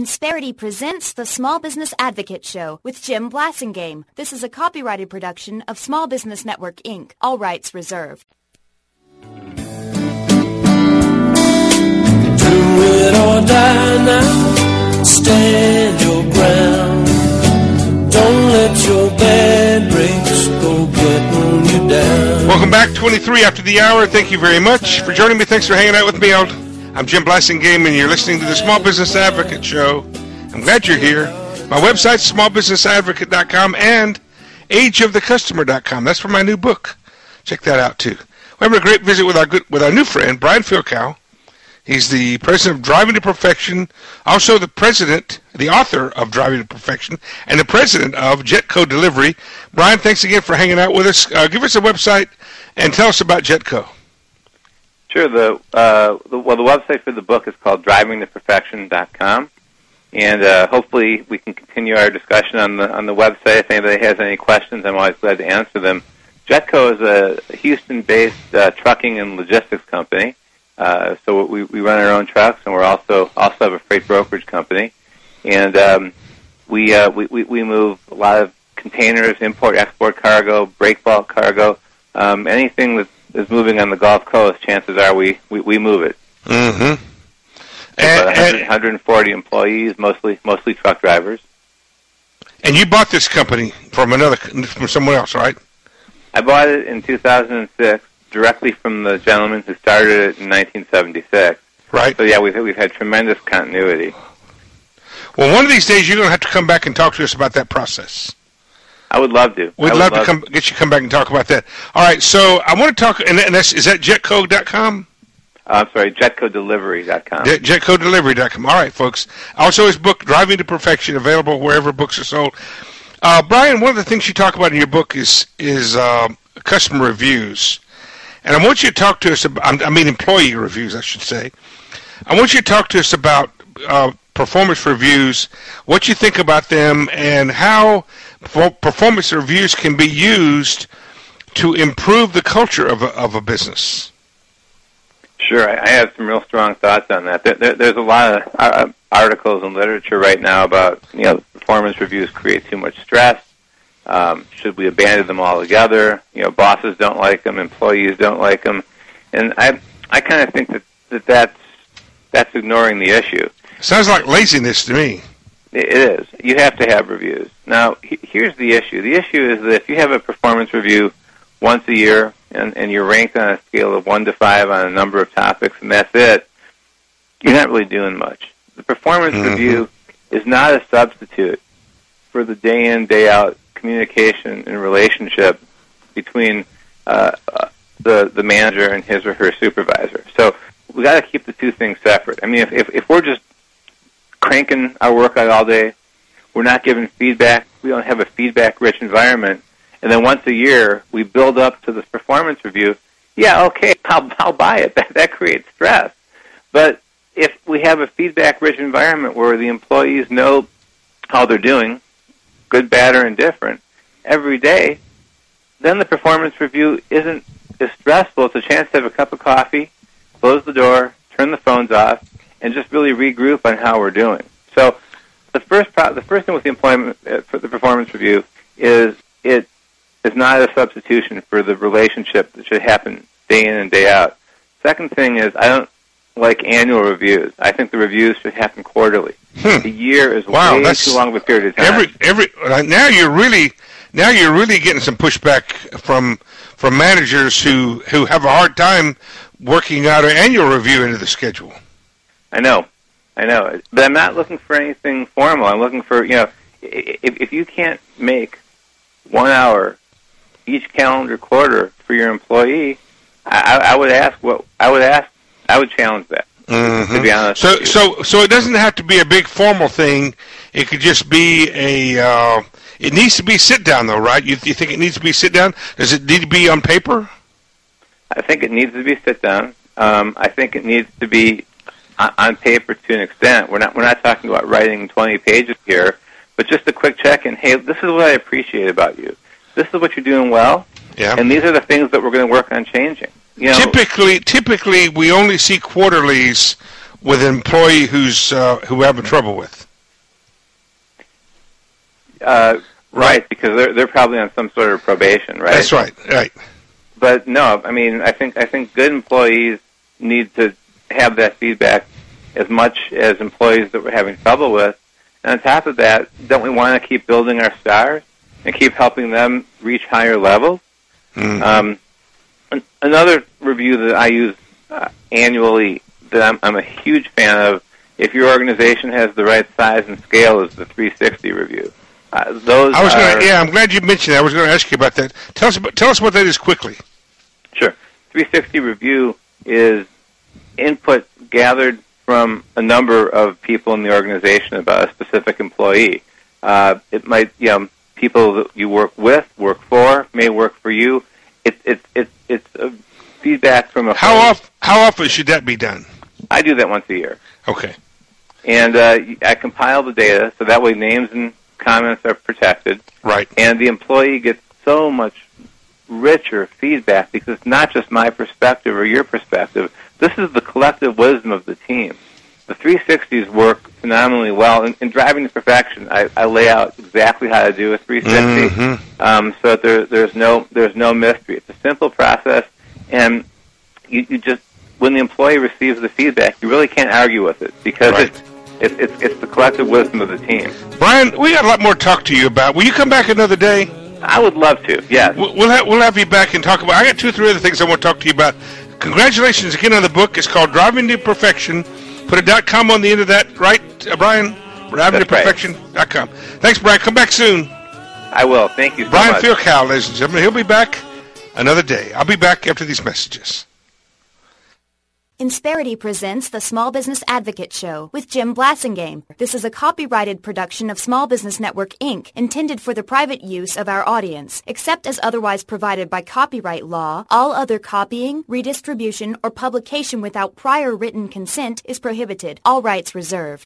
Insperity presents the Small Business Advocate Show with Jim Blasingame. This is a copyrighted production of Small Business Network, Inc. All rights reserved. Do it or die now. Stand your ground. Don't let your bad breaks go getting you down. Welcome back, 23 after the hour. Thank you very much for joining me. Thanks for hanging out with me. I'm Jim Blasingame, and you're listening to the Small Business Advocate Show. I'm glad you're here. My website's smallbusinessadvocate.com and ageofthecustomer.com. That's for my new book. Check that out, too. We're having a great visit with our new friend, Brian Filkow. He's the president of Driving to Perfection, also the author of Driving to Perfection, and the president of Jetco Delivery. Brian, thanks again for hanging out with us. Give us a website and tell us about Jetco. Sure. The website for the book is called drivingtoperfection.com, and hopefully we can continue our discussion on the website. If anybody has any questions, I'm always glad to answer them. Jetco is a Houston-based trucking and logistics company. So we run our own trucks, and we're also have a freight brokerage company, and we move a lot of containers, import, export cargo, break bulk cargo, anything that is moving on the Gulf Coast. Chances are we move it. Mm-hmm. And 140 employees, mostly truck drivers. And you bought this company from someone else, right? I bought it in 2006. Directly from the gentleman who started it in 1976. Right. So yeah, we've had tremendous continuity. Well, one of these days you're going to have to come back and talk to us about that process. I would love to. We'd love to get you to come back and talk about that. All right. So I want to talk, is that jetco.com? I'm sorry, jetcodelivery.com. Jetcodelivery.com. All right, folks. Also, his book, Driving to Perfection, available wherever books are sold. Brian, one of the things you talk about in your book is customer reviews. And I want you to talk to us about, employee reviews, I should say. I want you to talk to us about performance reviews, what you think about them, and how performance reviews can be used to improve the culture of a business. Sure. I have some real strong thoughts on that. There's a lot of articles and literature right now about, performance reviews create too much stress. Should we abandon them altogether? Bosses don't like them, employees don't like them, and I kind of think that's ignoring the issue. Sounds like laziness to me. It is. You have to have reviews. Now, here's the issue. The issue is that if you have a performance review once a year and you're ranked on a scale of 1 to 5 on a number of topics, and that's it, you're not really doing much. The performance review is not a substitute for the day in, day out communication and relationship between the manager and his or her supervisor. So we got to keep the two things separate. I mean, if we're just cranking our work out all day, we're not giving feedback, we don't have a feedback-rich environment, and then once a year we build up to this performance review, yeah, okay, I'll buy it. That creates stress. But if we have a feedback-rich environment where the employees know how they're doing, good, bad, or indifferent, every day, then the performance review isn't as stressful. It's a chance to have a cup of coffee, close the door, turn the phones off, and just really regroup on how we're doing. So the first thing with the performance review is it is not a substitution for the relationship that should happen day in and day out. Second thing is I don't like annual reviews. I think the reviews should happen quarterly. A year is way too long of a period of time. Now you're really getting some pushback from managers who have a hard time working out an annual review into the schedule. I know, but I'm not looking for anything formal. I'm looking for if you can't make 1 hour each calendar quarter for your employee, I would challenge that. To be honest. So it doesn't have to be a big formal thing. It could just be it needs to be sit down though, right? You think it needs to be sit down? Does it need to be on paper? I think it needs to be sit down. I think it needs to be on paper to an extent. We're not talking about writing 20 pages here, but just a quick check-in. Hey, this is what I appreciate about you. This is what you're doing well, and these are the things that we're going to work on changing. Typically, we only see quarterlies with an employee who having trouble with. Right, because they're probably on some sort of probation, right? That's right. Right. But no, I mean, I think good employees need to have that feedback as much as employees that we're having trouble with. And on top of that, don't we want to keep building our stars and keep helping them reach higher levels? Mm-hmm. Another review that I use annually that I'm a huge fan of, if your organization has the right size and scale, is the 360 review. I'm glad you mentioned that. I was going to ask you about that. Tell us what that is quickly. Sure. 360 review is input gathered from a number of people in the organization about a specific employee. It might, people that you work with, work for, may work for you. It's a feedback from a. How often should that be done? I do that once a year. Okay. And I compile the data so that way names and comments are protected. Right. And the employee gets so much richer feedback because it's not just my perspective or your perspective. This is the collective wisdom of the team. The 360s work phenomenally well. In Driving to Perfection, I lay out exactly how to do a 360, so that there's no mystery. It's a simple process, and you just, when the employee receives the feedback, you really can't argue with it because it's the collective wisdom of the team. Brian, we got a lot more to talk to you about. Will you come back another day? I would love to. Yes. We'll have you back and talk about. I got 2 or 3 other things I want to talk to you about. Congratulations again on the book. It's called Driving to Perfection. Put a .com on the end of that, right, Brian? DrivingToPerfection.com. Thanks, Brian. Come back soon. I will. Thank you so much. Brian Fielkow, ladies and gentlemen. He'll be back another day. I'll be back after these messages. Insperity presents the Small Business Advocate Show with Jim Blasingame. This is a copyrighted production of Small Business Network, Inc., intended for the private use of our audience. Except as otherwise provided by copyright law, all other copying, redistribution, or publication without prior written consent is prohibited. All rights reserved.